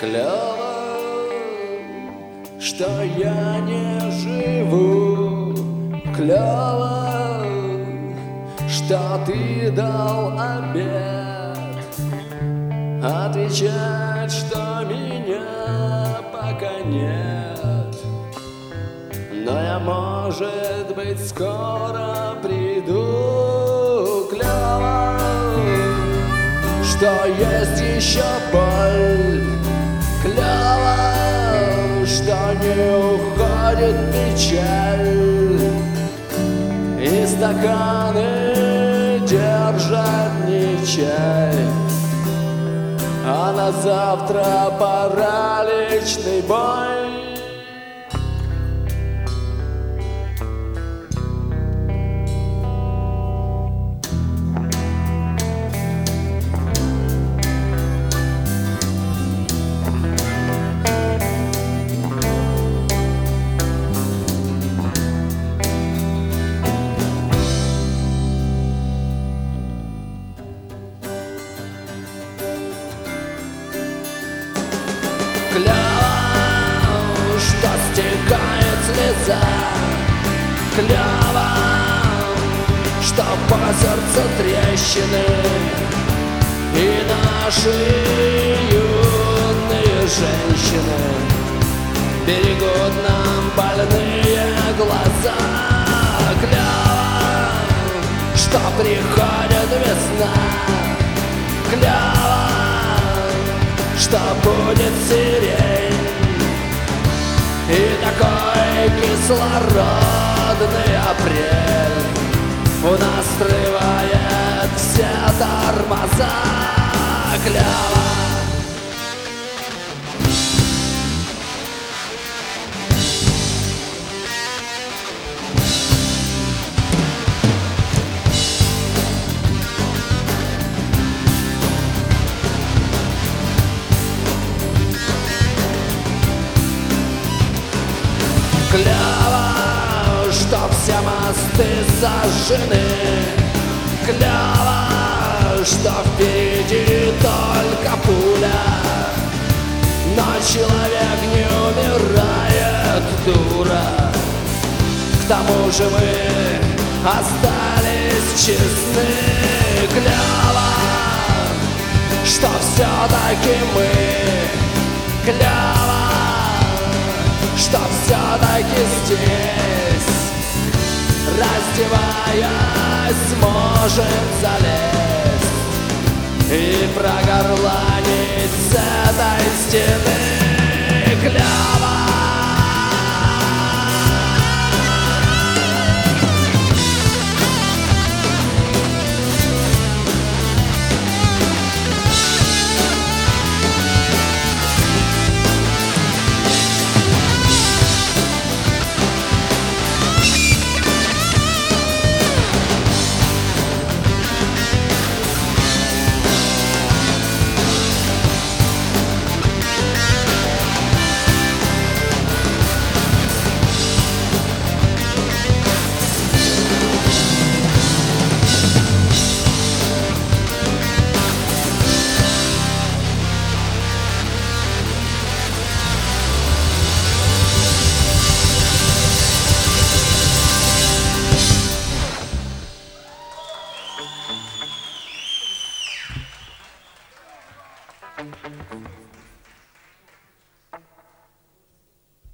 Клёво, что я не живу. Клёво, что ты дал обед. Отвечать, что меня пока нет. Но я, может быть, скоро приду. Клёво, что есть еще боль. Клёво, что не уходит печаль. И стаканы держат не чай, а на завтра параличный бой. Клёво, что стекает слеза. Клёво, что по сердцу трещины. И наши юные женщины берегут нам больные глаза. Клёво, что приходит весна. Клёво, что будет сирень. И такой кислородный апрель у нас срывает все тормоза. Клёво. Клёво, что все мосты сожжены. Клёво, что впереди только пуля. Но человек не умирает, дура. К тому же мы остались честны. Клёво, что все-таки мы. Клёво, что все-таки здесь, раздеваясь, можем залезть и прогорланить с этой стены. Клёво. Thank you.